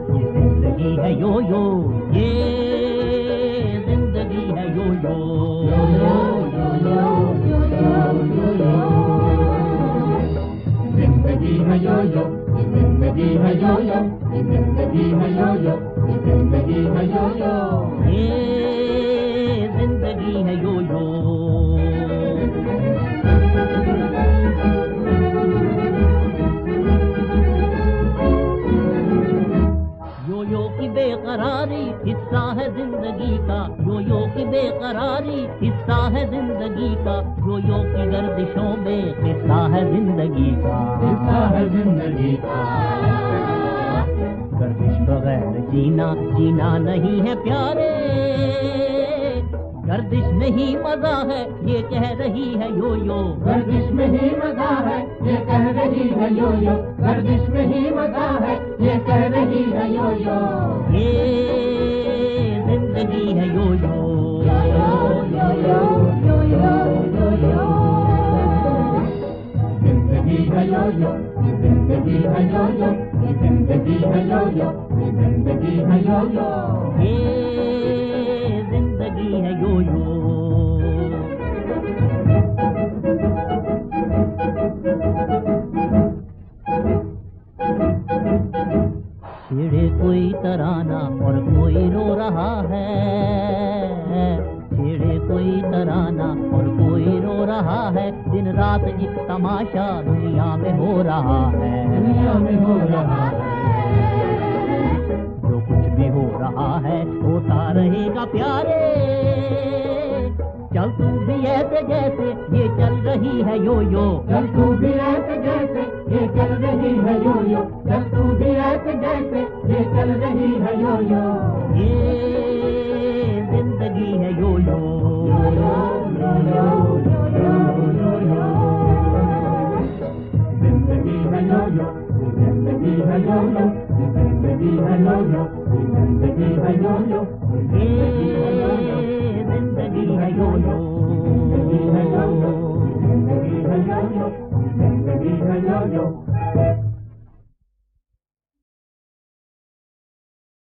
ये जिंदगी है यो यो, ये जिंदगी है यो यो, यो यो यो यो यो यो, जिंदगी है यो यो, जिंदगी है यो यो, जिंदगी है यो यो, जिंदगी है यो यो, ये जिंदगी है यो यो। यो यो की बेकरारी हिस्सा है जिंदगी का, यो यो की बेकरारी हिस्सा है जिंदगी का, यो यो की गर्दिशों में हिस्सा है जिंदगी का, हिस्सा है जिंदगी का। गर्दिश बगैर जीना जीना नहीं है प्यारे, गर्दिश में ही मजा है ये कह रही है यो यो, गर्दिश में ही मजा है ये कह रही है यो यो, गर्दिश में ही मजा है ये कह रही है यो यो, ये जिंदगी है यो यो, यो यो यो यो यो यो, जिंदगी है यो यो, जिंदगी है यो यो, जिंदगी है यो यो, जिंदगी है यो यो, ये जिंदगी है यो यो। छेड़े कोई तराना और कोई रो रहा है, छेड़े कोई तराना और कोई रो रहा है, दिन रात एक तमाशा दुनिया में हो रहा है, दुनिया में हो रहा है। जो कुछ भी हो रहा है होता रहेगा प्यारे, चल तू भी ऐसे जैसे ये चल रही है यो यो, चल तू भी ऐसे जैसे ये चल रही है यो यो, चल तू भी ऐसे जैसे ये चल रही है यो यो, ये जिंदगी है यो यो, यो यो यो यो यो यो, जिंदगी है यो यो, जिंदगी है यो यो, जिंदगी है यो यो, जिंदगी है यो यो, ये जिंदगी है यो यो, जिंदगी है यो यो, जिंदगी है यो यो, जिंदगी है यो यो।